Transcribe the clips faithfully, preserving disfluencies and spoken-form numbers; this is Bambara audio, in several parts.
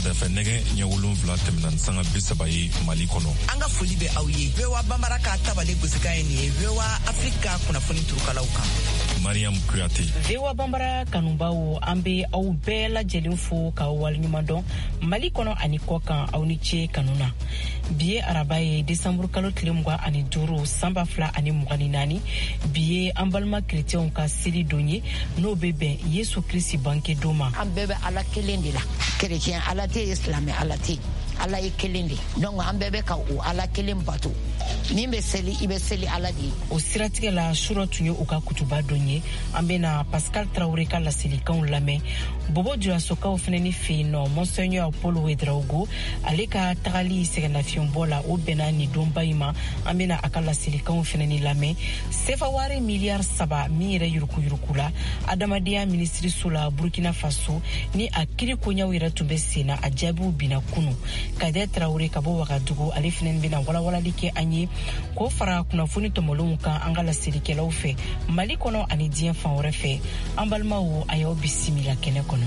Sɔgɔmada fɛ nɛgɛ ɲɛ wolonwula tɛmɛna sanga bi saba ye Mali kɔnɔ. An ka foli bɛ aw ye. V O A Bambara ka tabale gosikan ye nin ye. V O A Afrika kunnafoni turukalaw kan. Mariam Kuyate. V O A Bambara kanubaw an bɛ aw bɛɛ lajɛlen fo k'aw waleɲuman dɔn Mali kɔnɔ ani kɔ kan aw ni ce kanuna. Bi ye araba ye desanburu kalo tile mugan ani duuru san ba fila ani mugan ni naani. Bi ye an balima kerecɛnw ka seli don ye n'o bɛ bɛn Yesu Kirisi banke don ma. An bɛɛ bɛ Ala kelen de la. Kerecɛn Ala tɛ ye, silamɛ Ala tɛ. Ala ye kelen de. Donc an bɛɛ bɛ ka o Ala kelen bato. Min bɛ seli i bɛ seli Ala de ye. O siratigɛ la sura tun ye u ka kutuba don ye. An bɛna Pascal Traoré ka laselikanw lamɛn. Bobo Dioulasokaw fana ni fɛ yen nɔ Monseigneur Paul Ouedraogo ale ka tagali sɛgɛnnafiɲɛbɔ la o bɛnna ni donba in ma. An bɛna a ka laselikanw fana ni lamɛn. Sefa wari miliyari saba min yɛrɛ yurukuyuruku la adamadenya minisiriso la Burkina Faso ni a kiri koɲaw yɛrɛ tun bɛ sen na a jaabiw bina kunu. Kadɛ Traoré ka bɔ Wagadugu ale fana bɛna walawalali kɛ an ye k'o fara kunnafoni tɔmɔlenw kan an ka laselikɛlaw fɛ Mali kɔnɔ ani diɲɛ fan wɛrɛ fɛ. An balimaw a y'aw bisimila kɛnɛ kɔnɔ.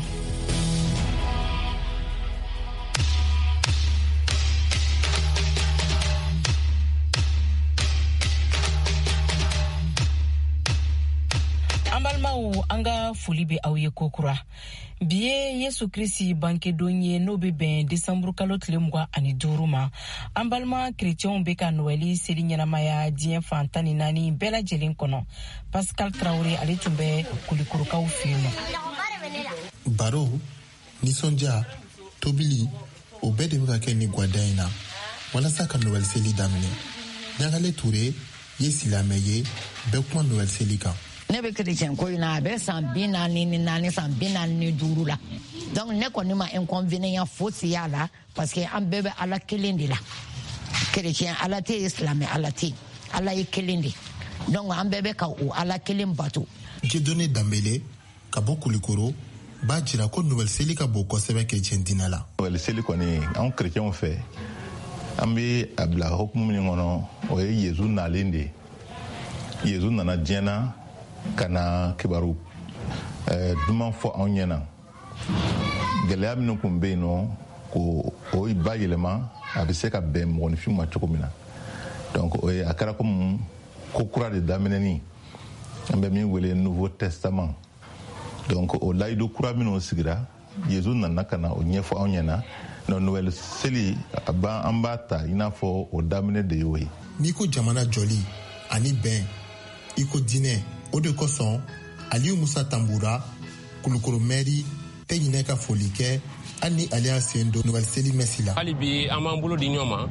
An balimaw an ka foli bɛ aw ye kokura. Bi ye Yesu Kirisi banke don ye n'o bɛ bɛn desanburu kalo tile mugan ani duuru ma. An balima kerecɛnw bɛ ka Noëli seli ɲɛnamaya diɲɛ fan tan ni naani bɛɛ lajɛlen kɔnɔ. Pascal Traoré ale tun bɛ kulikurukaw fɛ yen nɔ. Baro, nisɔndiya, tobili, o bɛɛ de bɛ ka kɛ ni gwada in na walasa ka Noël seli daminɛ. Ɲagale Ture ye silamɛ ye bɛɛ kuma Noël seli kan. Ne bɛ kerecɛn ko in na a bɛ san bi naani ni naani san bi naani ni duuru la. Donc ne kɔni ma inconvénient fosi y'a la parce que an bɛɛ bɛ Ala kelen de la. Kerecɛn Ala tɛ ye, silamɛ Ala tɛ. Ala ye kelen de. Donc an bɛɛ bɛ ka o Ala kelen bato. Dieudonné Dambele ka bɔ Kulikoro b'a jira ko Noël seli ka bon kosɛbɛ kerecɛn diinɛ la. Noël seli kɔni anw kerecɛnw fɛ an bɛ a bila hukumu min kɔnɔ o ye Yezu nalen de. Yezu nana diɲɛ na ka na kibaru duman fɔ anw ɲɛna. Gɛlɛya minnu kun bɛ yen nɔ ko o ba yɛlɛma a bɛ se ka bɛn mɔgɔninfin ma cogo min na. Donc o ye a kɛra komi ko kura de daminɛni an bɛ min wele Nouveau Testament. Donc o layidu kura minnu sigira Yezu nana ka na o ɲɛfɔ anw ɲɛna. No Noël seli an b'a ta i n'a fɔ o daminɛ de y'o ye. N'i ko jamana jɔli ani bɛn i ko diinɛ o de kosɔn Aliyu Musa Tambura Kulukoro mairie tɛ ɲinɛ ka foli kɛ hali ni ale y'a sen don Noël seli mɛsi la. Hali bi an b'an bolo di ɲɔgɔn ma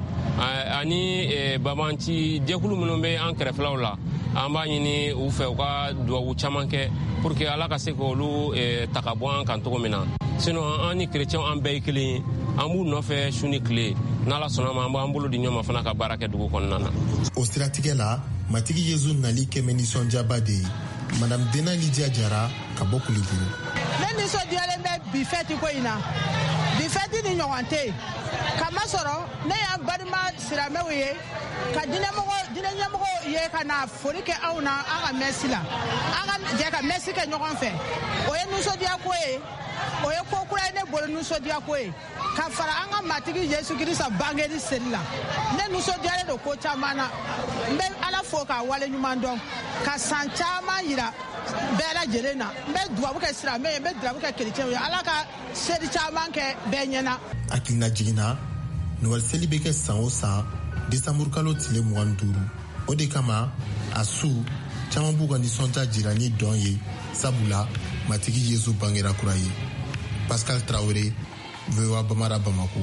ani babanci jɛkulu minnu bɛ an kɛrɛfɛlaw la an b'a ɲini u fɛ u ka duwawu caman kɛ pour que Ala ka se k'olu ta ka bɔ an kan cogo min na. Sinon an ni kerecɛnw an bɛɛ ye kelen ye an b'u nɔfɛ su ni tile n'Ala sɔnna ma an b'an bolo di ɲɔgɔn ma fana ka baara kɛ dugu kɔnɔna na. O siratigɛ la matigi Yezu nali kɛmɛ nisɔndiyaba de ye Madame Dena Lydia Jara ka bɔ Kulikoro. Ne nisɔndiyalen bɛ bi fɛti ko in na bi fɛti ni ɲɔgɔn tɛ yen kamasɔrɔ ne y'an balima silamɛw ye ka diinɛmɔgɔ diinɛ ɲɛmɔgɔ ye ka na foli kɛ anw na an ka mɛsi la an ka jɛ ka mɛsi kɛ ɲɔgɔn fɛ o ye nisɔndiya ko ye o ye ko kura ye ne bolo nisɔndiya ko ye ka fara an ka matigi Yesu Kirisa bangeli seli la ne nisɔndiyalen don ko caman na n bɛ Ala fo k'a wale ɲuman dɔn ka san caman yira bɛɛ lajɛlen na n bɛ duwawu kɛ silamɛ ye n bɛ duwawu kɛ kerecɛnw ye Ala ka seli caman kɛ bɛɛ ɲɛna. Hakilina jiginna Noël seli bɛ kɛ san o san desanburu kalo tile mugan ni duuru o de kama a su caman b'u ka nisɔndiya jira ni dɔn ye sabula matigi Yesu bangera kura ye. Pascal Traoré, V O A Bamara, Bamako.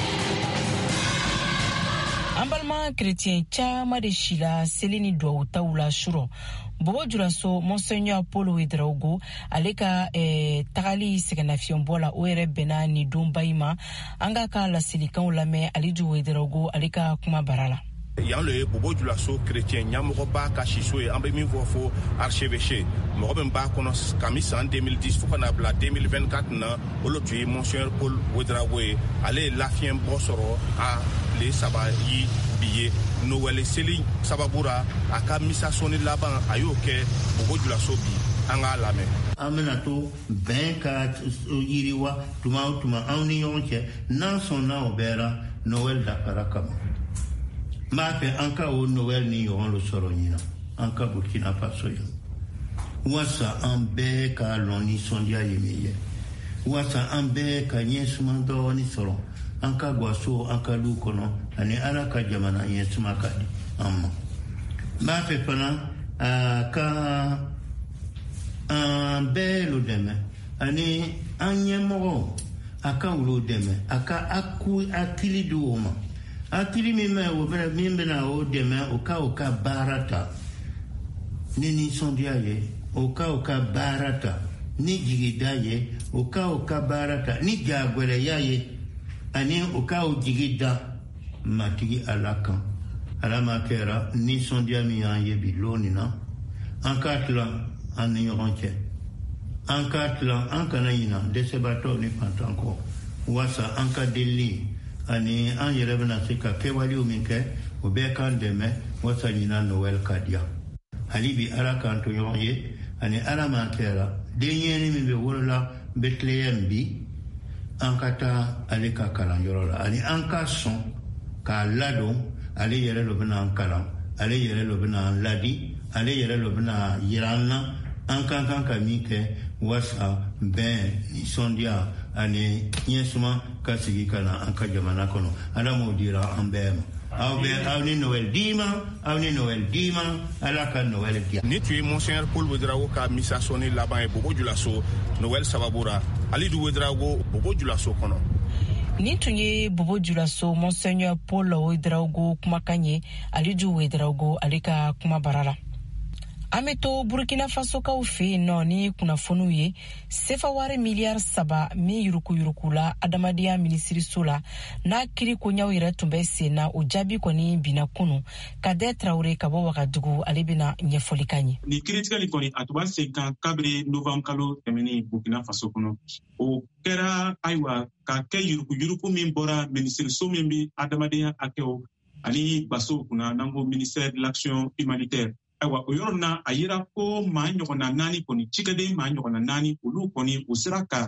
An balima kerecɛn caman de si la seli ni duwawu taw la surɔ. Bobo Dioulasso Monseigneur Paul Ouedraogo ale ka eh, tagali sɛgɛnnafiɲɛbɔ la o yɛrɛ bɛnna ni donba in ma. An ka ka laselikanw lamɛn Aliju Ouedraogo ale ka kuma bara la. Yan le Bobo Dioulasso chrétien ɲamɔgɔba ka siso ye an bɛ min fɔ fo archevêché mɔgɔ min b'a kɔnɔ kami san deux mille dix fo ka na bila deux mille vingt-quatre na olu tun ye Monseigneur Paul Ouedraogo ye ale ye lafiɲɛbɔ sɔrɔ a le saba yi bi ye Noël seli sababura a ka misa sɔnni laban a y'o kɛ Bobo Dioulasso bi an k'a lamɛn. An bɛna to bɛn ka yiriwa tuma o tuma anw ni ɲɔgɔn cɛ n'an sɔnna o bɛɛ la Noël dafara kama. N b'a fɛ an ka o Noël ni ɲɔgɔn lo sɔrɔ ɲinan an ka Burkina Faso yan. Wasa an bɛɛ ka lɔn nisɔndiya ye min ye. Wasa an bɛɛ ka ɲɛsuma dɔɔni sɔrɔ an ka gwaso an ka du kɔnɔ ani Ala ka jamana ɲɛsuma ka di an ma. N b'a fɛ fana a ka an bɛɛ lo dɛmɛ ani an ɲɛmɔgɔ a ka wolo dɛmɛ a ka hakili di o ma. Hakili min bɛ o bɛna min bɛna o dɛmɛ o ka o ka baara ta ni nisɔndiya ye o ka o ka baara ta ni jigida ye o ka o ka baara ta ni jagwɛrɛya ye ani o ka o jigida matigi Ala kan. Ala ma kɛra nisɔndiya min y'an ye bi loni na an k'a tilan an ni ɲɔgɔn cɛ an k'a tilan an kana ɲina dɛsɛbaatɔw ni fantankɔ wasa an ka delili ani an yɛrɛ bɛna se ka kɛwalew min kɛ o bɛɛ k'an dɛmɛ wasa ɲina Noël ka diya. Hali bi Ala k'an to ɲɔgɔn ye ani Ala ma kɛra denɲɛni min bɛ wolola Bethlehem bi an ka taa ale ka kalanyɔrɔ la ani an ka sɔn k'a ladon ale yɛrɛ lo bɛna an kalan ale yɛrɛ lo bɛna an ladi ale yɛrɛ lo bɛna yira an na an kan kan ka min kɛ wasa bɛn nisɔndiya ani ɲɛsuma ka sigi ka na an ka jamana kɔnɔ. Ala m'o dira an bɛɛ ma. Aw bɛ aw ni Noël d'i ma aw ni Noël d'i ma Ala ka Noël diya. Ni tun ye Monseigneur Paul Ouédraogo ka misa sɔnni laban ye Bobo Dioulasso Noël sababura Alidu Ouédraogo Bobo Dioulasso kɔnɔ. Ni tun ye Bobo Dioulasso Monseigneur Paul Ouédraogo kumakan ye Alidu Ouédraogo ale ka kuma bara la. An bɛ to Burkina Faso kaw fɛ yen nɔ ni kunnafoniw ye sefa wari miliyari saba min yurukuyuruku la adamadenya minisiriso la n'a kiri koɲaw yɛrɛ tun bɛ sen na o jaabi kɔni binna kunu Kadɛ Traoré ka bɔ Wagadugu ale bɛna ɲɛfɔli ka ɲɛ. Ni kiritigɛli kɔni a tun b'a sen kan kabiri novembre kalo tɛmɛnen Burkina Faso kɔnɔ o kɛra ayiwa ka kɛ yurukuyuruku min bɔra minisiriso min bɛ adamadenya hakɛw ani baso kunna n'an ko ministère de l'action humanitaire. Ayiwa o yɔrɔ na a yira ko maa ɲɔgɔnna naani kɔni cikɛden maa ɲɔgɔnna naani olu kɔni o sera ka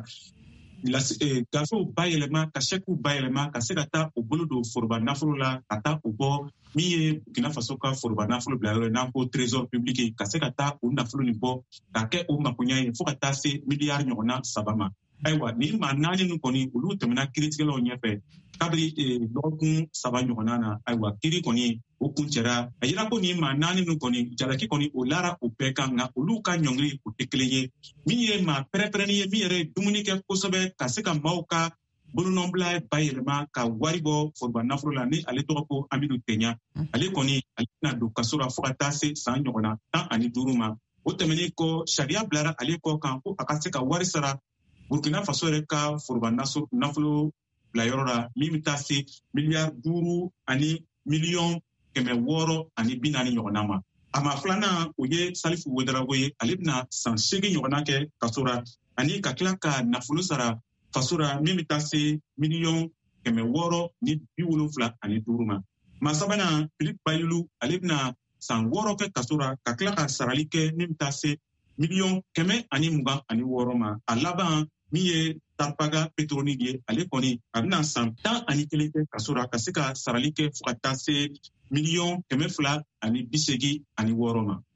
gafew bayɛlɛma ka sɛkiw bayɛlɛma ka se ka taa o bolo don foroba nafolo la ka taa o bɔ min ye Burkina Faso ka foroba nafolo bila yɔrɔ n'an ko trésor public ka se ka taa o nafolo nin bɔ ka kɛ o makoɲa ye fo ka taa se miliyari ɲɔgɔnna saba ma. Ayiwa ni maa naani ninnu kɔni olu tɛmɛna kiritigɛlaw ɲɛfɛ kabiri dɔgɔkun saba ɲɔgɔnna na ayiwa kiri kɔni o kun cɛra a yira ko ni maa naani ninnu kɔni jalaki kɔni o lara o bɛɛ kan nka olu ka ɲɔngiri o tɛ kelen ye min ye maa pɛrɛpɛrɛnni ye min yɛrɛ ye dumuni kɛ kosɛbɛ ka se ka maaw ka bolonɔnbila bayɛlɛma ka wari bɔ foroba nafolo la ni ale tɔgɔ ko Amidu Teɲa ale kɔni ale bɛna don kaso la fo ka taa se san ɲɔgɔnna tan ani duuru ma o tɛmɛnen kɔ sariya bilara ale kɔ kan ko a ka se ka wari sara Burkina Faso yɛrɛ ka foroba nafolo bilayɔrɔ la min bɛ taa se miliyari duuru ani miliyɔn kɛmɛ wɔɔrɔ ani bi naani ɲɔgɔnna ma. A ma filanan o ye Salifu Ouédraogo ye ale bɛna san seegin ɲɔgɔnna kɛ kaso la ani ka tila ka nafolo sara faso la min bɛ taa se miliyɔn kɛmɛ wɔɔrɔ ni bi wolonfila ani duuru ma. Maa sabanan Philippe Bayulu ale bɛna san wɔɔrɔ kɛ kaso la ka tila ka sarali kɛ min bɛ taa se miliyɔn kɛmɛ ani mugan ani wɔɔrɔ ma. A laban min ye Tarpaga Petronique ye ale kɔni a bɛna san tan ani kelen kɛ kaso la ka se ka sarali kɛ fo ka taa se miliyɔn kɛmɛ fila ani bi seegin ani wɔɔrɔ ma.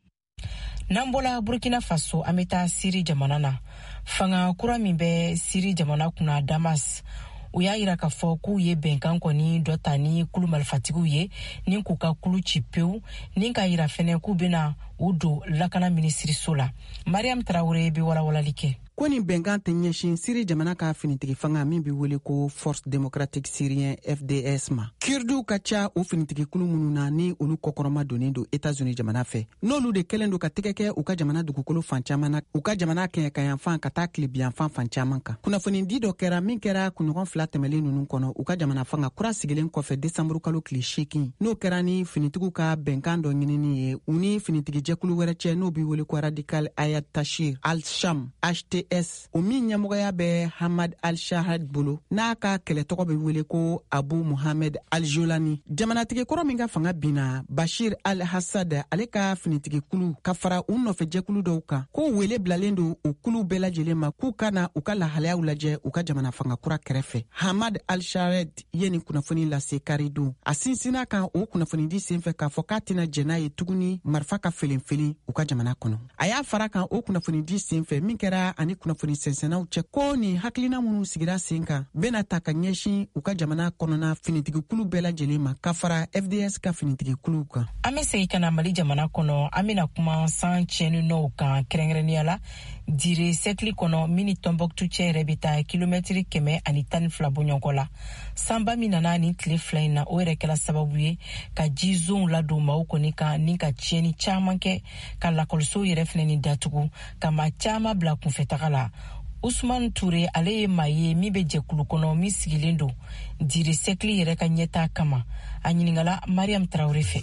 N'an bɔla Burkina Faso an bɛ taa Siri jamana na fanga kura min bɛ Siri jamana kunna Damas u y'a yira k'a fɔ k'u ye bɛnkan kɔni dɔ ta ni kulu malifatigiw ye ni k'u ka kulu ci pewu ni k'a yira fɛnɛ k'u bɛna u don lakana minisiriso la. Mariam Traoré bɛ walawalali kɛ. Ko nin bɛnkan tɛ ɲɛsin Siri jamana ka finitigi fanga min bɛ wele ko Force Démocratique Syrien F D S ma. Kirdiw ka ca o finitigi kulu minnu na ni olu kɔkɔrɔma donnen don États-Unis jamana fɛ. N'olu de kɛlen don ka tɛgɛ kɛ u ka jamana dugukolo fan caman na, u ka jamana kɛɲɛkayanfan ka taa tilebiyanfan fan caman kan. Kunnafoni di dɔ kɛra min kɛra kunɲɔgɔn fila tɛmɛlen ninnu kɔnɔ u ka jamana fanga kura sigilen kɔfɛ décembre kalo tile seegin. N'o kɛra ni finitigiw ka bɛnkan dɔ ɲinini ye u ni finitigi jɛkulu wɛrɛ cɛ n'o bɛ wele ko Radical Ayat Tashir Al-Sham H T S o min ɲɛmɔgɔya bɛ Hamad al-Shahad bolo n'a ka kɛlɛtɔgɔ bɛ wele ko Abu Muhammad al-Jolani. Jamanatigi kɔrɔ min ka fanga binna Bashir al-Assad ale ka finitigi kulu ka fara u nɔfɛjɛkulu dɔw kan ko wele bilalen don u kulu bɛɛ lajɛlen ma k'u ka na u ka lahalayaw lajɛ u ka jamana fanga kura kɛrɛfɛ. Hamad al-Shahad ye nin kunnafoni lase Karido. A sinsinna kan o kunnafoni di senfɛ k'a fɔ k'a tɛna jɛn'a ye tuguni marifa ka felenfelen u ka jamana kɔnɔ. A y'a fara kan o kunnafoni di senfɛ min kɛra ani kunnafoni sɛnsɛnnaw cɛ ko nin hakilina minnu sigira sen kan bɛna ta ka ɲɛsin u ka jamana kɔnɔna finitigikulu bɛɛ lajɛlen ma ka fara F D S ka finitigikulu kan. An bɛ segin ka na Mali jamana kɔnɔ an bɛna kuma san tiɲɛni nɔw kan kɛrɛnkɛrɛnnenya la dire sɛkili kɔnɔ min ni Tɔnbɔkutu cɛ yɛrɛ bɛ taa kilomɛtiri kɛmɛ ani tan ni fila bɔɲɔgɔnkɔ la. Sanba min nana ni tile fila in na o yɛrɛ kɛla sababu ye ka ji zonw ladon maaw kɔni kan ni ka tiɲɛni caman kɛ ka lakɔliso yɛrɛ fɛnɛ ni datugu ka maa caman bila kunfɛtaga la. Usman Ture ale ye maa ye min bɛ jɛkulu kɔnɔ min sigilen don dire sɛkili yɛrɛ ka ɲɛtaa kama. A ɲiningala Mariam Traore fɛ.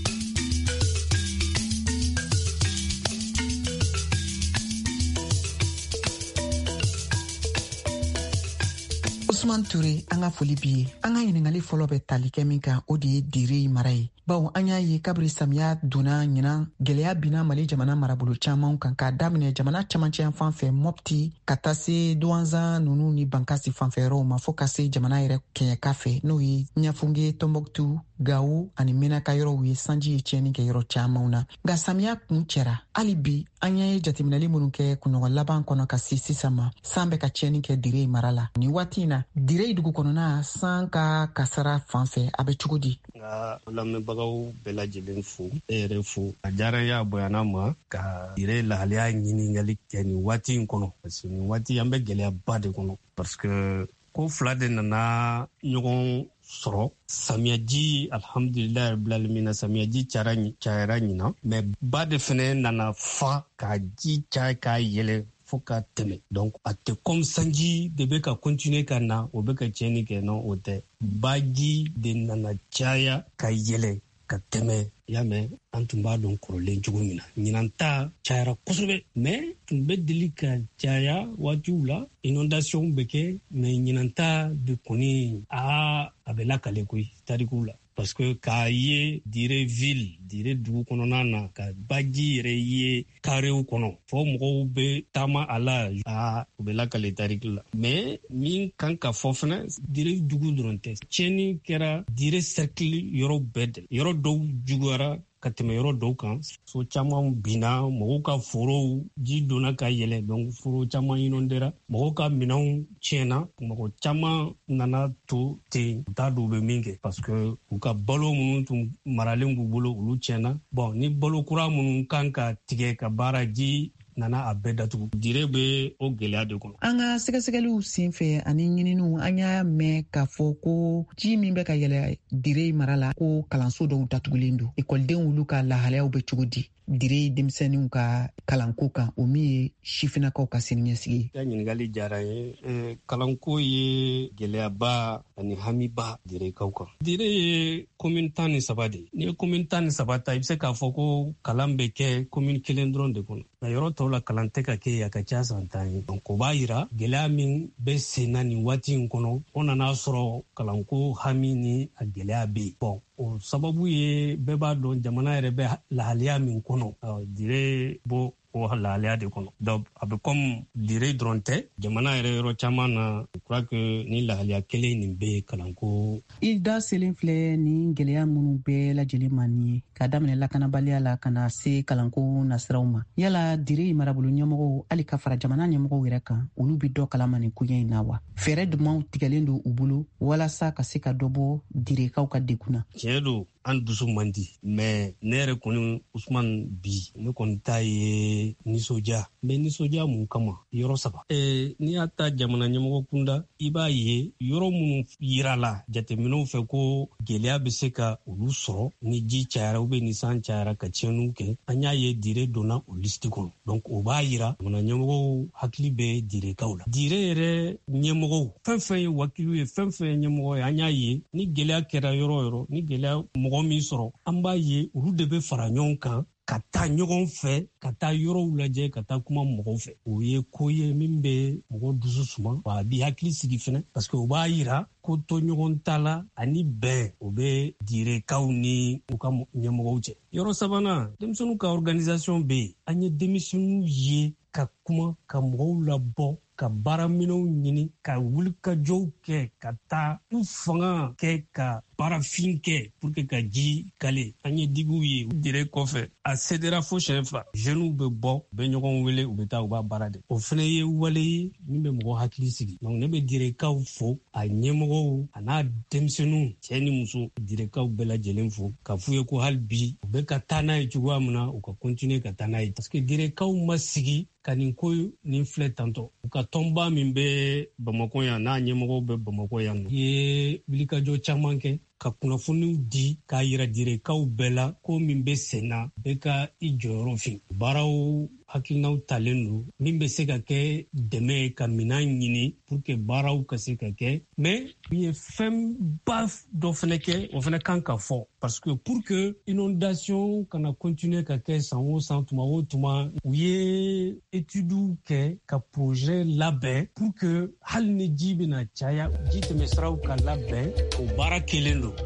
Usman Ture an ka foli bi ye. An ka ɲiningali fɔlɔ bɛ tali kɛ min kan o de ye dire mara ye. Bawo an y'a ye kabiri samiya donna ɲinan gɛlɛya binna Mali jamana marabolo caman kan k'a daminɛ jamana camancɛ fan fɛ Mopti ka taa se Douanza nunu ni Bankasi fanfɛ yɔrɔw ma fɔ ka se jamana yɛrɛ kɛɲɛka fɛ n'o ye Ɲafunge, Tɔnbɔkutu, Gawo ani Menaka yɔrɔw ye sanji ye tiɲɛni kɛ yɔrɔ camanw na. Nka samiya kun cɛra hali bi an ye jateminɛli minnu kɛ kunɲɔgɔn laban kɔnɔ ka se sisan ma san bɛ ka tiɲɛni kɛ dire mara la. Ni waati in na dire dugu kɔnɔna san ka kasara fan fɛ a bɛ cogo di? Nka lamɛnbagaw bɛɛ lajɛlen fo e yɛrɛ fo a diyara n y'a bonyana ma ka dire lahalaya ɲiningali kɛ nin waati in kɔnɔ parce que nin waati an bɛ gɛlɛyaba de kɔnɔ parce que ko fila de nana ɲɔgɔn sɔrɔ. Samiyaji alhamdulilayi bilalimina samiyaji cayara ɲina mɛ ba de fɛnɛ nana fa ka ji caya k'a yɛlɛ fo ka tɛmɛ. Donc a tɛ comme sanji de bɛ ka continuer ka na o bɛ ka tiɲɛni kɛ non o tɛ. Baji de nana caya ka yɛlɛ ka tɛmɛ y'a mɛn an tun b'a dɔn kɔrɔlen cogo min na. Ɲinan ta cayara kosɛbɛ mɛ tun bɛ deli ka caya waatiw la inondation bɛ kɛ mɛ ɲinan ta de kɔni a a bɛ lakale koyi tarikuw la. Parce que k'a ye dire ville dire dugu kɔnɔna na ka baji yɛrɛ ye karew kɔnɔ fɔ mɔgɔw bɛ taama a la a u bɛ lakale tariki la mais min kan ka fɔ fana dire dugu dɔrɔn tɛ tiɲɛni kɛra dire cercle yɔrɔ bɛɛ de yɔrɔ dɔw juguyara ka tɛmɛ yɔrɔ dɔw kan so caman binna mɔgɔw ka forow ji donna ka yɛlɛ donc foro caman inondera mɔgɔw ka minɛnw tiɲɛna mɔgɔ caman nana to ten u t'a dɔn u bɛ min kɛ parce que u ka balo minnu tun maralen b'u bolo olu tiɲɛna bon ni balo kura minnu kan ka tigɛ ka baara ji nana a bɛɛ datugu dire bɛ o gɛlɛya de kɔnɔ. An ka sɛgɛsɛgɛliw senfɛ ani ɲininiw an y'a mɛn k'a fɔ ko ji min bɛ ka yɛlɛ dire mara la ko kalanso dɔw datugulen don ekɔlidenw olu ka lahalayaw bɛ cogo di dire denmisɛnninw ka kalanko kan o min ye sifinnakaw ka siniɲɛsigi ye. Ya ɲininkali diyara n ye eh, kalanko ye gɛlɛyaba ani hamiba direkaw kan. Dire ye commune tan ni saba de ye. N'i ye commune tan ni saba ta i bɛ se k'a fɔ ko kalan bɛ kɛ commune kelen dɔrɔn de kɔnɔ. Nka yɔrɔ tɔw la kalan tɛ ka kɛ a ka ca san tan ye. Donc o b'a yira gɛlɛya min bɛ sen na nin waati in kɔnɔ o nana sɔrɔ kalanko hami ni a gɛlɛya bɛ yen. Bon o sababu ye bɛɛ b'a dɔn jamana yɛrɛ bɛ lahalaya min kɔnɔ dire bɔ o lahalaya de kɔnɔ. Donc a bɛ comme dire dɔrɔn tɛ jamana yɛrɛ yɔrɔ caman na je crois que ni lahalaya kelen nin bɛ kalanko. I da selen filɛ ni gɛlɛya minnu bɛɛ lajɛlen ma nin ye ka daminɛ lakanabaliya la ka na se kalanko nasiraw ma yala dire marabolo ɲɛmɔgɔw hali ka fara jamana ɲɛmɔgɔw yɛrɛ kan olu bɛ dɔ kalama nin koɲɛ in na wa fɛɛrɛ dumanw tigɛlen don u bolo walasa ka se ka dɔ bɔ direkaw ka degun na. Tiɲɛ don an dusu man di mɛ ne yɛrɛ kɔni Usman bi ne kɔni ta ye nisɔndiya mɛ nisɔndiya mun kama yɔrɔ saba eh, n'i y'a ta jamana ɲɛmɔgɔ kunda i b'a ye yɔrɔ minnu yirala jateminɛw fɛ ko gɛlɛya bɛ se ka olu sɔrɔ ni ji cayara ou bien ni san cayara ka tiɲɛniw kɛ an y'a ye dire donna o listi kɔnɔ donc o b'a yira jamana ɲɛmɔgɔw hakili bɛ direkaw la dire yɛrɛ ɲɛmɔgɔw fɛn fɛn ye wakiliw ye fɛn fɛn ye ɲɛmɔgɔ ye an y'a ye ni gɛlɛya kɛra yɔrɔ yɔrɔ ni gɛlɛya mɔgɔ min sɔrɔ an b'a ye olu de bɛ fara ɲɔgɔn kan ka taa ɲɔgɔn fɛ ka taa yɔrɔw lajɛ ka taa kuma mɔgɔw fɛ. O ye ko ye min bɛ mɔgɔ dusu suma wa a b'i hakili sigi fɛnɛ parce que o b'a yira ko to ɲɔgɔn ta la ani bɛn o bɛ direkaw ni u ka ɲɛmɔgɔw cɛ. Yɔrɔ sabanan denmisɛnninw ka organisation bɛ yen an ye denmisɛnninw ye ka kuma ka mɔgɔw labɔ ka baaraminɛw ɲini ka wulikajɔw kɛ ka taa u fanga kɛ ka baarafin kɛ pour que ka ji kale. An ye digiw ye u dire kɔfɛ a sedera fo siyɛn fila jeunes bɛ bɔ u bɛ ɲɔgɔn wele u bɛ taa u b'a baara de. O fana ye wale ye min bɛ mɔgɔ hakili sigi. Donc ne bɛ direkaw fo a ɲɛmɔgɔw a n'a denmisɛnninw cɛ ni muso direkaw bɛɛ lajɛlen fo ka f'u ye ko hali bi u bɛ ka taa n'a ye cogoya min na u ka continuer ka taa n'a ye parce que direkaw ma sigi ka nin ko nin filɛ tantɔ. U ka tɔnba min bɛ Bamakɔ yan n'a ɲɛmɔgɔw bɛ Bamakɔ yan nɔ ye wulikajɔ caman kɛ ka kunnafoniw di k'a yira direkaw bɛɛ la ko min bɛ sen na bɛɛ ka i jɔyɔrɔ fin. Baaraw hakilinaw talen don min bɛ se ka kɛ dɛmɛ ye ka minan ɲini pour que baaraw ka se ka kɛ mais u ye fɛnba dɔ fana kɛ o fana kan ka fɔ parce que pour que inondation kana continuer ka kɛ san o san tuma o tuma u ye études kɛ ka projet labɛn pour que hali ni ji bɛna caya ji tɛmɛsiraw ka labɛn o baara kelen don.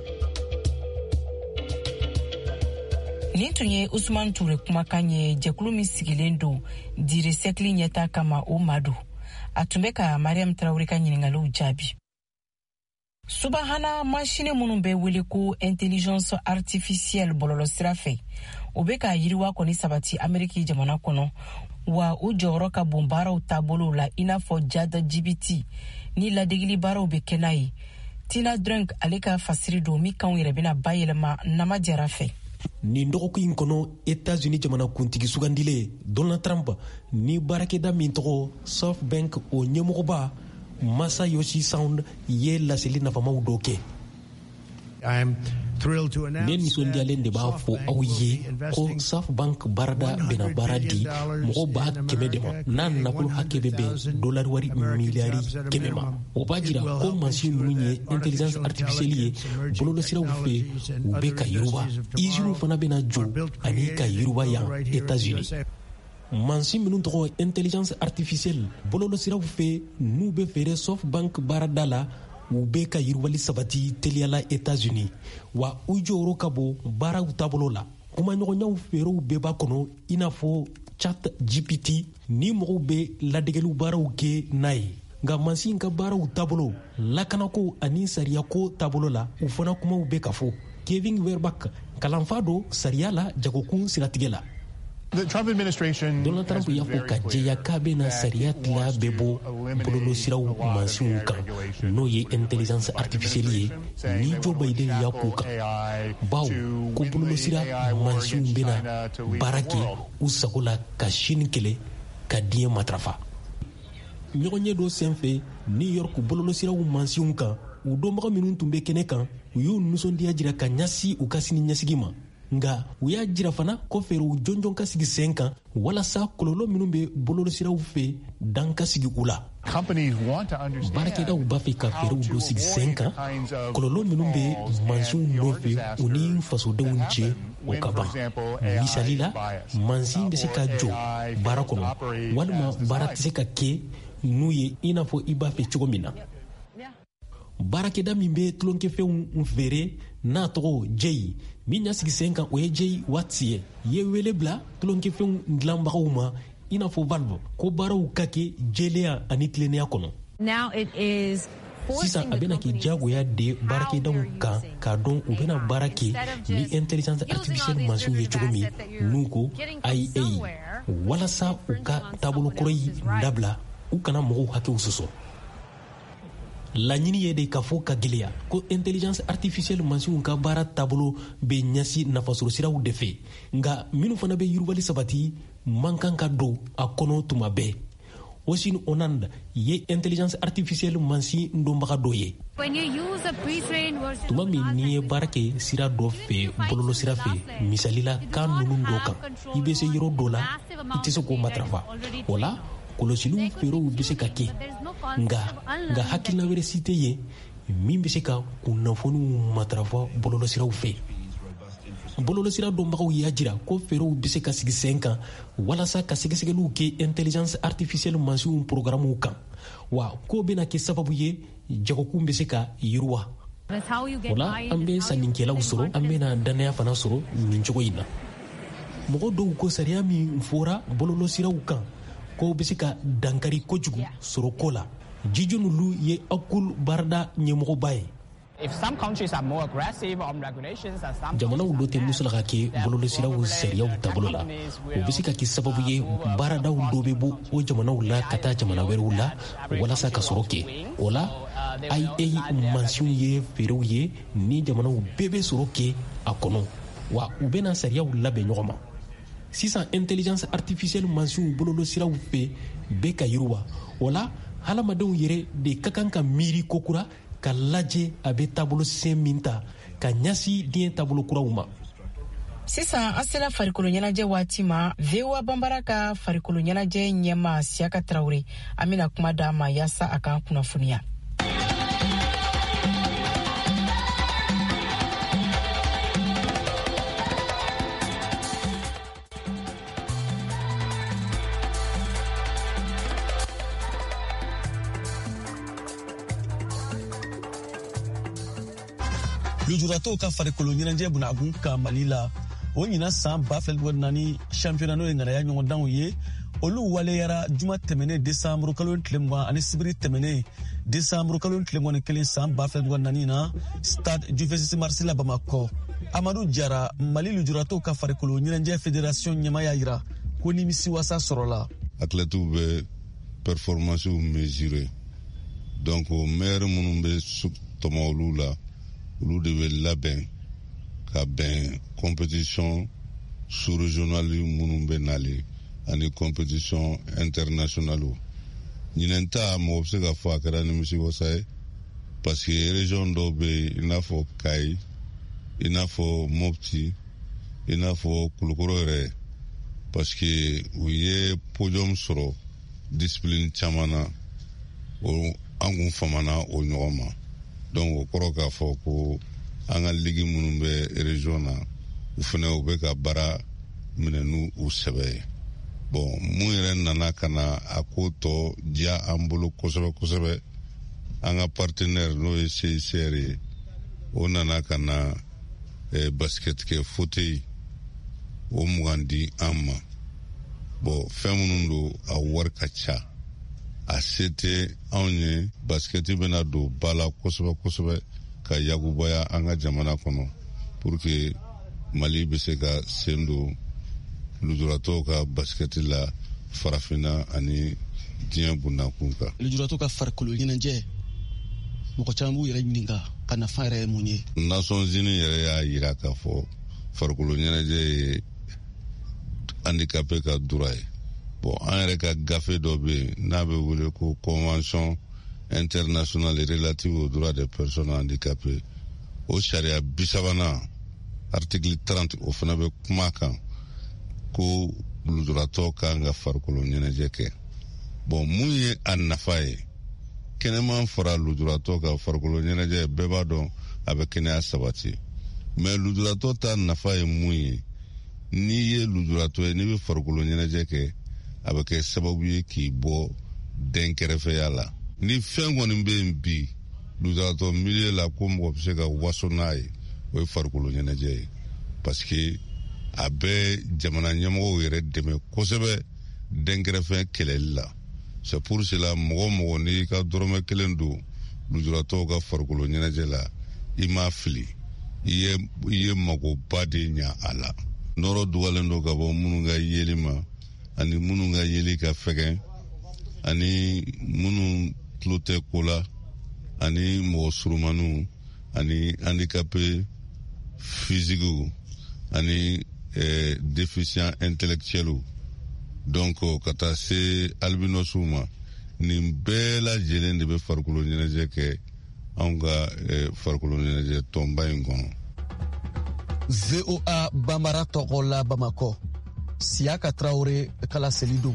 Nin tun ye Usman Ture kumakan ye jɛkulu min sigilen don dire sɛkili ɲɛta kama o madu. A tun bɛ ka Mariam Traore ka ɲininkaliw jaabi. Subahana machine minnu bɛ wele ko intelligence artificielle bɔlɔlɔ sira fɛ o bɛ ka yiriwa kɔni sabati Ameriki jamana kɔnɔ wa o jɔyɔrɔ ka bon baaraw taabolo la i n'a fɔ jada G P T ni ladegili baaraw bɛ kɛ n'a ye. Tina Drunk ale ka fasiri don min kanw yɛrɛ bɛna bayɛlɛma nama jara fɛ. Nin dɔgɔkun in kɔnɔ États-Unis jamana kuntigi sugandile Donald Trump ni baarakɛda min tɔgɔ SoftBank o ɲɛmɔgɔba Masayoshi Son ye laseli nafamaw dɔ kɛ. Ne nisɔndiyalen de b'a fɔ aw ye ko SoftBank baarada bɛna baara di mɔgɔ b'a kɛmɛ de ma n'a nafolo hakɛ bɛ bɛn dolari wari miliyari kɛmɛ ma. O b'a jira ko mansin ninnu ye intelligence artificielle ye bɔlɔlɔsiraw fɛ u bɛ ka yiriwa. Usines fana bɛna jɔ ani ka yiriwa yan États-Unis. Mansin minnu tɔgɔ intelligence artificielle bɔlɔlɔsiraw fɛ n'u bɛ feere SoftBank baarada la u bɛ ka yiriwali sabati teliyala États-Unis wa u jɔyɔrɔ ka bon baaraw taabolo la. Kumaɲɔgɔnyaw feerew bɛɛ b'a kɔnɔ i n'a fɔ Chat G P T ni mɔgɔw bɛ ladegeliw baaraw kɛ n'a ye. Nka mansin ka baaraw taabolo lakanako ani sariyako taabolo la u fana kumaw bɛ ka fɔ. Kevin Werbach kalanfa do sariya la jagokun siratigɛ la. Donald Trump y'a fɔ ka jɛya k'a bɛna sariya tila bɛɛ bɔ bɔlɔlɔsiraw mansinw kan n'o ye intelligence artificielle ye ni Joe Biden y'a k'u kan bawo ko bɔlɔlɔsira mansinw bɛna baara kɛ u sago la ka Chine kɛlɛ ka diɲɛ matarafa. Ɲɔgɔnye dɔ senfɛ New York bɔlɔlɔsiraw mansinw kan u dɔnbaga minnu tun bɛ kɛnɛ kan u y'u nisɔndiya jira ka ɲasi u ka sini ɲɛsigi ma. Nga u y'a jira fana ko feerew jɔnjɔn ka sigi sen kan walasa kɔlɔlɔ minnu bɛ bɔlɔlɔsiraw fɛ dan ka sigi u la. Baarakɛdaw b'a fɛ ka feerew dɔ sigi sen kan kɔlɔlɔ minnu bɛ mansinw nɔfɛ u ni fasodenw cɛ o ka ban. Misali la mansin bɛ se ka jɔ baara kɔnɔ walima baara tɛ se ka kɛ n'u ye i n'a fɔ i b'a fɛ cogo min na. Baarakɛda min bɛ tulonkɛfɛnw feere n'a tɔgɔ Jay min y'a sigi sen kan o ye Jay Watts ye ye wele bila tulonkɛfɛnw dilanbagaw ma i n'a fɔ Valve ko baaraw ka kɛ jɛlenya ani tilennenya kɔnɔ. Sisan a bɛna kɛ diyagoya de baarakɛdaw kan k'a dɔn u bɛna baara kɛ ni intelligence artificielle mansinw ye cogo min n'u ko I A walasa u ka taabolo kɔrɔ yi dabila u kana mɔgɔw hakɛw sɔsɔ. Laɲini ye de k'a fɔ ka gɛlɛya ko intelligence artificielle mansinw ka baara taabolo bɛ ɲɛsi nafasɔrɔsiraw de fɛ nka minnu fana bɛ yiriwali sabati man kan ka don a kɔnɔ tuma bɛɛ. Osin Onand ye intelligence artificielle mansin dɔnbaga dɔ ye. Tuma min n'i ye baara kɛ sira dɔ fɛ bɔlɔlɔsira fɛ misali la kan ninnu dɔ kan i bɛ se yɔrɔ dɔ la i tɛ se k'o matarafa o la kɔlɔsiliw feerew bɛ se ka kɛ nka nka hakilina wɛrɛ si tɛ yen min bɛ se ka kunnafoniw matarafa bɔlɔlɔsiraw fɛ. bololosira dɔnbagaw y'a jira ko feerew be se ka sigi sen kan walasa ka sɛgɛsɛgɛliw kɛ intelligence artificielle mansiw programmew kan wa ko bena kɛ sababu ye jagokun be se ka yiriwa o la an be sannikɛlaw sɔrɔ an bena dannaya fana sɔrɔ nin cogo in na mɔgɔ dɔw ko sariya min fɔra bololosiraw kan ko be se ka dankari kojugu sɔrɔ ko la jijo nulu ye akul barda ɲɛmɔgɔba ye jamanaw do tɛ musala ka kɛ bololosiraw sariyaw taabolo la o be se ka kɛ sababu ye baaradaw dɔ be bɔ o jamanaw la ka taa jamana wɛrɛw la walasa ka sɔrɔ kɛ o la a ye mansiw ye feerew ye ni jamanaw bɛɛ be sɔrɔ kɛ a kɔnɔ wa u bena sariyaw labɛn ɲɔgɔn ma sisan intelligence artificielle mansiw bololosiraw fɛ bɛ ka yiriwa o la hadamadenw yɛrɛ de ka kan ka miiri kokura ka lajɛ a be taabolo sen min ta ka ɲasi diɲɛ taabolo kuraw ma sisan an sera farikolo ɲɛnajɛ waati ma voa banbara ka farikolo ɲɛnajɛ ɲɛma Siaka Traore an bena kuma d'a ma yaasa a kan kunnafoniya. lujuratɔw ka farikolo ɲɛnajɛ bunakun ka Mali la o ɲina san ba fila naani championnat n'o ye ŋanaya ɲɔgɔndanw ye olu waleyara juma tɛmɛnen décembre kalo tile mugan ani sibiri tɛmɛnen décembre kalo tile mugan ni kelen san ba fila naani na stade du vingt-six mars la Bamakɔ. Amadu Jara Mali lujuratɔw ka farikolo ɲɛnajɛ fédération ɲɛmaya yira ko nimisi wasa sɔrɔla. Athlètes bɛ performance mesuré donc meilleur minnu bɛ tɔmɔ olu la olu de bɛ labɛn ka bɛn compétition sous-régionale minnu bɛ nale ani compétition internationale. ɲinɛn ta mɔgɔ bɛ se ka fɔ a kɛra nimisi wasa ye parce que région dɔw bɛ yen i n'a fɔ Kayi i n'a fɔ Mopti i n'a fɔ Kulukoro yɛrɛ parce que u ye podium sɔrɔ discipline caman na o an kun famana o ɲɔgɔn ma donc o kɔrɔ k'a fɔ ko an ka ligi minnu bɛ région na u fana u bɛ ka baara minɛ n'u u sɛbɛ ye bon mun yɛrɛ nana ka na a ko tɔ diya an bolo kosɛbɛ kosɛbɛ an ka partenaire n'o ye C I C R ye o nana ka na eh, basket kɛ fauteuil o mugan di an ma bon fɛn minnu don a wari ka ca a se tɛ anw ye basket bɛna don ba la kosɛbɛ kosɛbɛ ka yakubaya an ka jamana kɔnɔ pour que Mali bɛ se ka sen don lujuratɔw ka basket la farafinna ani diɲɛ bundakun kan. Lujuratɔw ka farikolo ɲɛnajɛ mɔgɔ caman b'u yɛrɛ ɲininka ka nafa yɛrɛ ye mun ye. Nations Unies yɛrɛ y'a yira k'a fɔ farikolo ɲɛnajɛ ye handicapé ka droit ye. Bon an yɛrɛ ka gafe dɔ bɛ yen n'a bɛ wele ko convention internationale relative aux droits des personnes handicapées o sariya bi sabanan article trente o fana bɛ kuma kan ko lujuratɔ kan ka farikolo ɲɛnajɛ kɛ. Bon mun ye a nafa ye kɛnɛman fara lujuratɔ ka farikolo ɲɛnajɛ bɛɛ b'a dɔn a bɛ kɛnɛya sabati mais lujuratɔ ta nafa ye mun ye n'i ye lujuratɔ ye n'i bɛ farikolo ɲɛnajɛ kɛ a bɛ kɛ sababu ye k'i bɔ dɛnkɛrɛfɛya la ni fɛn kɔni bɛ yen bi lujuratɔ milieu la ko mɔgɔ bɛ se ka waso n'a ye o ye farikolo ɲɛnajɛ ye parce que a bɛ jamana ɲɛmɔgɔw yɛrɛ dɛmɛ kosɛbɛ dɛnkɛrɛfɛ kɛlɛli la c'est pour cela mɔgɔ mɔgɔ n'i ka dɔrɔmɛ kelen don lujuratɔw ka farikolo ɲɛnajɛ la i m'a fili i ye i ye magoba de ɲa a la nɔrɔ dugalen don ka bɔ minnu ka yeli ma ani minnu ka yeli ka fɛgɛn ani minnu tulo tɛ ko la ani mɔgɔ surumaniw ani handicapé physique ani eh, déficient intellectuel donc ka taa se albinosiw ma nin bɛɛ lajɛlen de bɛ farikolo ɲɛnajɛ kɛ anw ka eh, farikolo ɲɛnajɛ tɔnba in kɔnɔ. V O A Bambara tɔgɔ la Bamakɔ Siaka Traore kala seli don.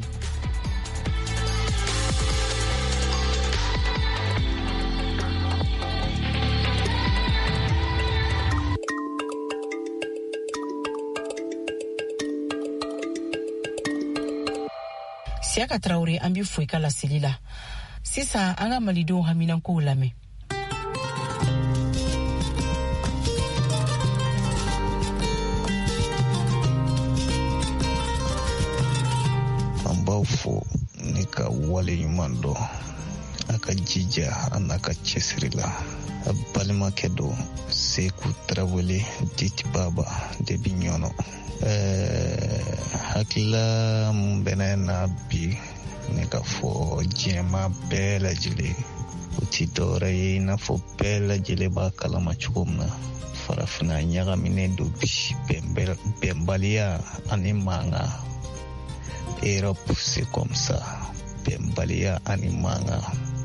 Siaka Traoré an b'i fo i ka laseli la. Sisan an ka malidenw haminankow lamɛn. An b'aw fo ni ka wale ɲuman dɔn a ka jija a n'a ka cɛsiri la. A balimakɛ don Seku Tarawele Diti Baba de bi ɲɔnɔ. ɛɛ hakilila mun bɛ ne na bi ne ka fɔ diɲɛma bɛɛ lajɛlen o ti dɔwɛrɛ ye i n'a fɔ bɛɛ lajɛlen b'a kalama cogo min na farafina ɲagaminen don bi bɛnbaliya ani mankan. Europe c'est comme ça, bɛnbaliya ani mankan.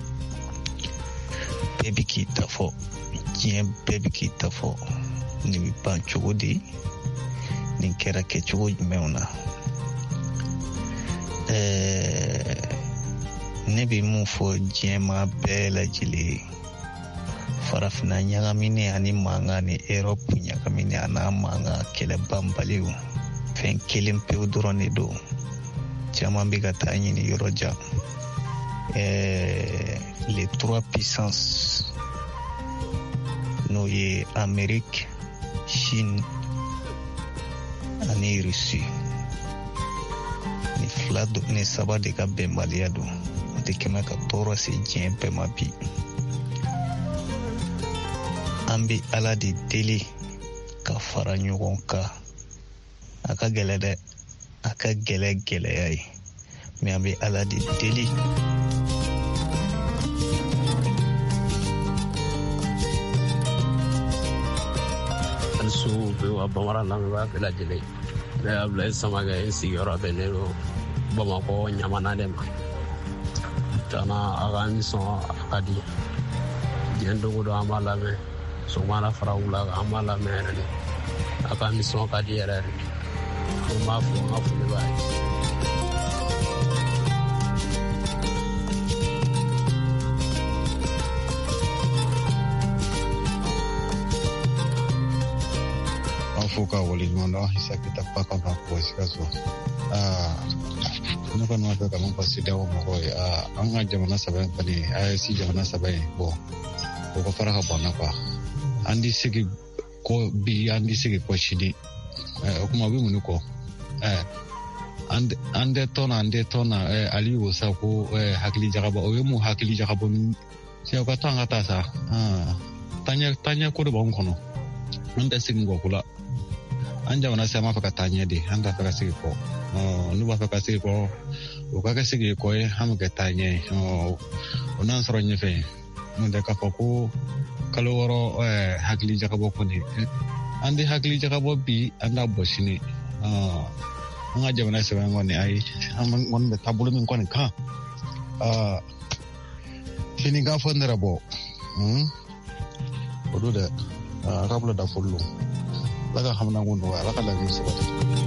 Bɛɛ bi k'i ta fɔ diɲɛ bɛɛ bi k'i ta fɔ nin bi ban cogo di, nin kɛra kɛcogo jumɛnw na. ɛɛ ne bɛ mun fɔ diɲɛma bɛɛ lajɛlen farafina ɲagaminen ani mankan ni Europe ɲagaminen an'a mankan kɛlɛ banbaliw fɛn kelen pewu dɔrɔn de don. Caman bɛ ka taa ɲini yɔrɔ jan. ɛɛ les trois puissances n'o ye Amérique, Chine ani Russie. Ni fila ni saba de ka bɛnbaliya don o tɛ kɛmɛ ka tɔɔrɔ se diɲɛ bɛɛ ma bi. An bɛ Ala de deli ka fara ɲɔgɔn kan. A ka gɛlɛ dɛ, a ka gɛlɛ gɛlɛya ye, mais an bɛ Ala de deli. So be wa bamara na ba bela jele be abla sama ga isi yoro be ne ro Bamako nyamana dem tana agani so akadi jendo go do amala me so mala farawula amala me ne akami so akadi era ko ma fu ma fu le ba. Fuka wali nono hisa kita paka na kuwezi kazo ah nuka nuka kama pasi dawo mokoi ah anga jamana sabai pani ah si jamana sabai bo ko fara ka bonna kwa andi sigi ko bi andi sigi ko chidi eh kuma bi munuko eh ande ande tona ande tona eh ali wosa ko eh hakili jagaba o yemu hakili jagaba si ko tanga tasa ah tanya tanya ko do bon kono ande sigi ngokula anja wanasema faka tanya de anga faka sigi ko oh nuba faka sigi ko o ka sigi ko e hamu ka tanya oh onan soro nyefe mun de ka ko kalo woro eh hakili jakabo ko ni andi hakili jakabo bi anda boshini ah anga jamana sema ngone ai amon won be tabulu min ko ni ka ah fini ga fondera bo hm odo de rabla da fullu laga hamna ngondo wa laga la nisi wata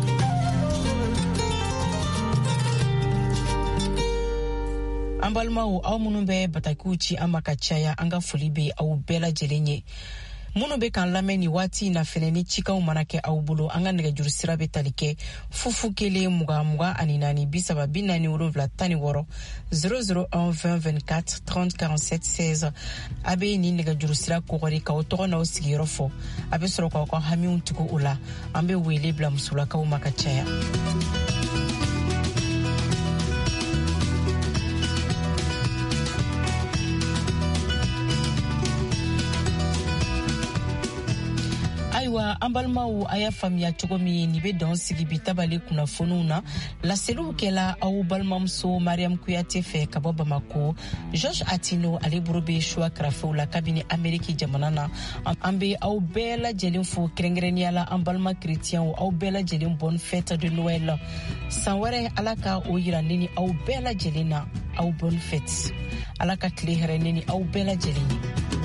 an balimaw aw minnu bɛ batakiw ci an ma ka caya an ka foli bɛ aw bɛɛ lajɛlen ye. Minnu bɛ k'an lamɛn ni waati in na fɛnɛ ni cikanw mana kɛ aw bolo an ka nɛgɛjuru sira bɛ tali kɛ fufu kelen mugan mugan ani naani bi saba bi naani wolonwula tan ni wɔɔrɔ zéro zéro un vingt vingt-quatre trente quarante-sept seize. a bɛ nin nɛgɛjuru sira kɔgɔri k'aw tɔgɔ n'aw sigiyɔrɔ fɔ a bɛ sɔrɔ k'aw ka hamiw tugu o la an bɛ wele bila musolakaw ma ka caya. Ayiwa an balimaw a y'a faamuya cogo min ye nin bɛ dan sigi bi tabale kunnafoniw na laseliw kɛla aw balimamuso Mariam Kuyate fɛ ka bɔ Bamako. George Atino ale bolo bɛ choix karafew la kabini Ameriki jamana na. An bɛ aw bɛɛ lajɛlen fo kɛrɛnkɛrɛnnenya la an balima chrétienw aw bɛɛ lajɛlen bonne fête de Noël. San wɛrɛ Ala ka o yira ne ni aw bɛɛ lajɛlen na aw bonne fête. Ala ka tile hɛrɛ ne ni aw bɛɛ lajɛlen ye.